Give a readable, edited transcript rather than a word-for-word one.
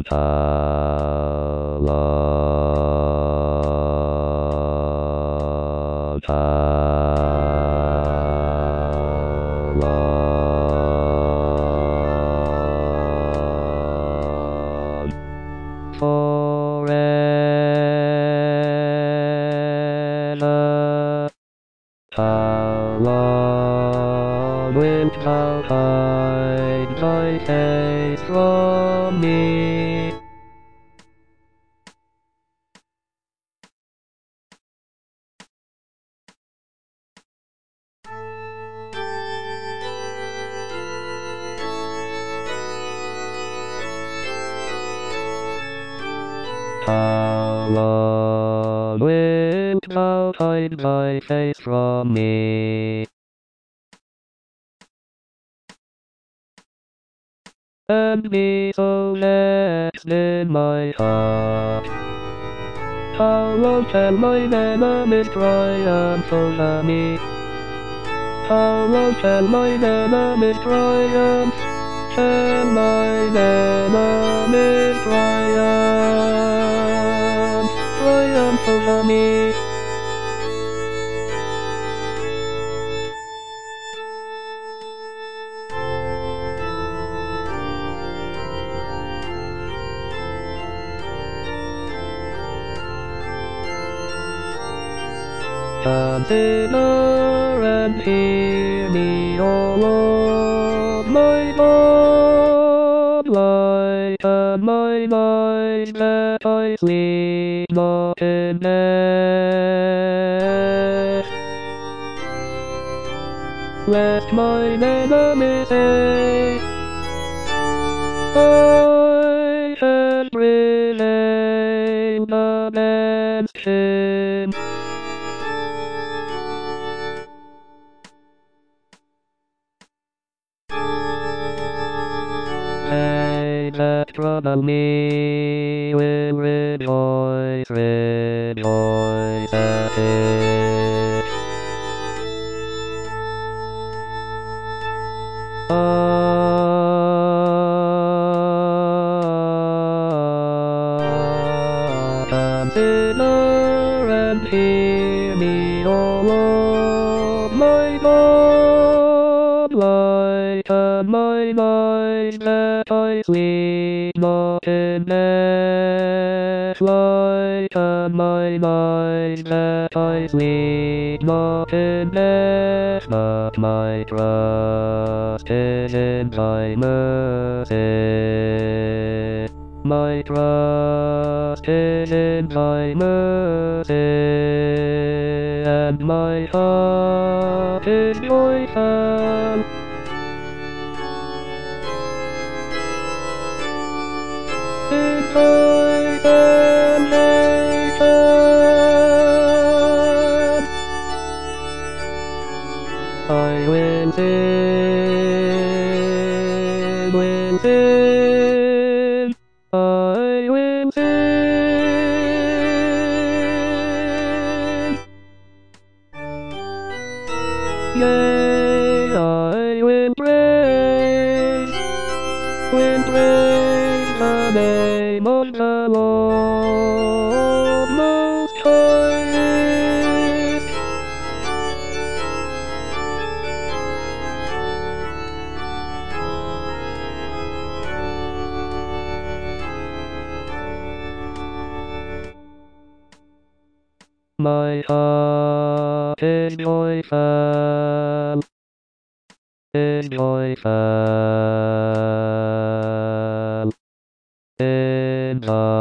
Forever. How long wilt thou hide thy face from me? How long wilt thou hide thy face from me? And be so next in my heart. How long shall my enemies triumph over me? How long shall my enemies triumph? Shall my enemies triumph over me? Consider and hear me, O Lord, my God, lighten mine eyes that I sleep not in death. Lest mine enemies say, I had prevailed against him. They that trouble me will rejoice at it. Consider and hear me, O Lord, my God, lighten mine eyes that I sleep not in death. Lighten mine eyes that I sleep not in death, but my trust is in thy mercy. My trust is in thy mercy, and my heart is joyful. In thy salvation, I will sing, I will sing. Yea, I will praise the name of the Lord Most High. My heart is joyful, in